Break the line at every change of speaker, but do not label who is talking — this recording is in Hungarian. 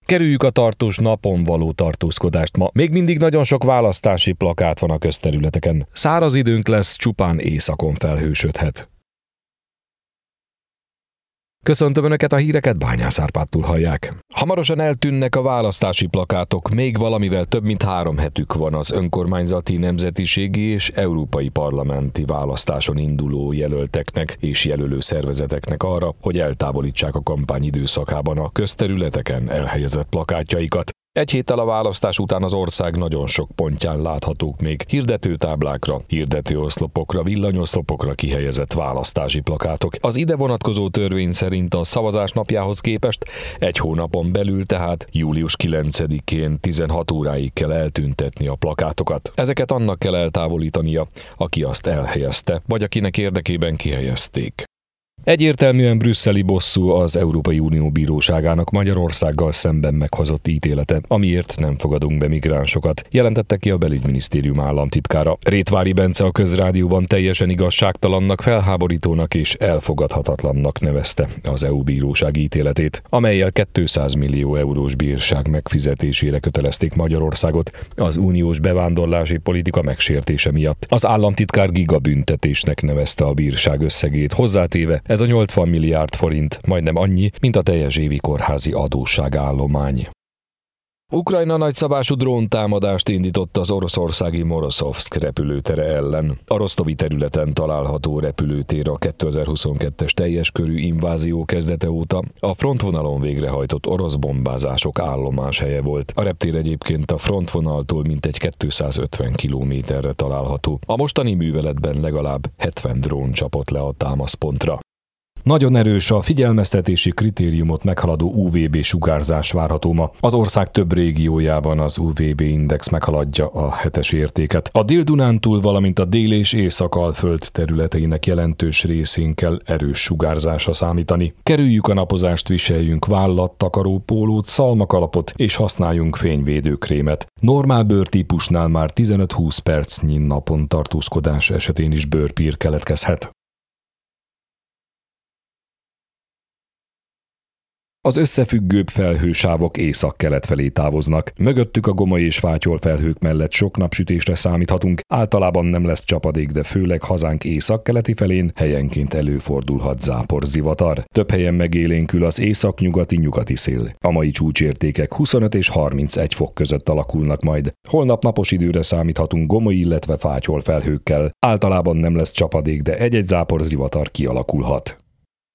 Kerüljük a tartós napon való tartózkodást ma. Még mindig nagyon sok választási plakát van a közterületeken. Száraz időnk lesz, csupán északon felhősödhet. Köszöntöm Önöket, a híreket Bányász Árpádtól hallják. Hamarosan eltűnnek a választási plakátok, még valamivel több mint 3 hetük van az önkormányzati, nemzetiségi és európai parlamenti választáson induló jelölteknek és jelölő szervezeteknek arra, hogy eltávolítsák a kampány időszakában a közterületeken elhelyezett plakátjaikat. Egy héttel a választás után az ország nagyon sok pontján láthatók még hirdetőtáblákra, hirdetőoszlopokra, villanyoszlopokra kihelyezett választási plakátok. Az ide vonatkozó törvény szerint a szavazás napjához képest egy hónapon belül, tehát július 9-én 16 óráig kell eltüntetni a plakátokat. Ezeket annak kell eltávolítania, aki azt elhelyezte, vagy akinek érdekében kihelyezték. Egyértelműen brüsszeli bosszú az Európai Unió Bíróságának Magyarországgal szemben meghozott ítélete, amiért nem fogadunk be migránsokat, jelentette ki a Belügyminisztérium államtitkára. Rétvári Bence a Közrádióban teljesen igazságtalannak, felháborítónak és elfogadhatatlannak nevezte az EU bírósági ítéletét, amellyel 200 millió eurós bírság megfizetésére kötelezték Magyarországot az uniós bevándorlási politika megsértése miatt. Az államtitkár gigabüntetésnek nevezte a bírság összegét, hozzátéve, ez a 80 milliárd forint, majdnem annyi, mint a teljes évi kórházi adósságállomány. Ukrajna nagyszabású dróntámadást indított az oroszországi Moroszovszk repülőtere ellen. A rosztovi területen található repülőtér a 2022-es teljes körű invázió kezdete óta a frontvonalon végrehajtott orosz bombázások állomáshelye volt. A reptér egyébként a frontvonaltól mintegy 250 kilométerre található. A mostani műveletben legalább 70 drón csapott le a támaszpontra. Nagyon erős, a figyelmeztetési kritériumot meghaladó UVB sugárzás várható ma. Az ország több régiójában az UVB-index meghaladja a 7-es értéket. A Dél-Dunántúl, valamint a Dél- és Észak-Alföld területeinek jelentős részén kell erős sugárzásra számítani. Kerüljük a napozást, viseljünk vállat, takarópólót, szalmakalapot és használjunk fényvédőkrémet. Normál bőrtípusnál már 15-20 percnyi napon tartózkodás esetén is bőrpír keletkezhet. Az összefüggőbb felhősávok észak-kelet felé távoznak. Mögöttük a Gomoly és Fátyol felhők mellett sok napsütésre számíthatunk. Általában nem lesz csapadék, de főleg hazánk északkeleti felén helyenként előfordulhat záporzivatar. Több helyen megélénkül az északnyugati szél. A mai csúcsértékek 25 és 31 fok között alakulnak majd. Holnap napos időre számíthatunk Gomoly, illetve Fátyol felhőkkel. Általában nem lesz csapadék, de egy-egy záporzivatar kialakulhat.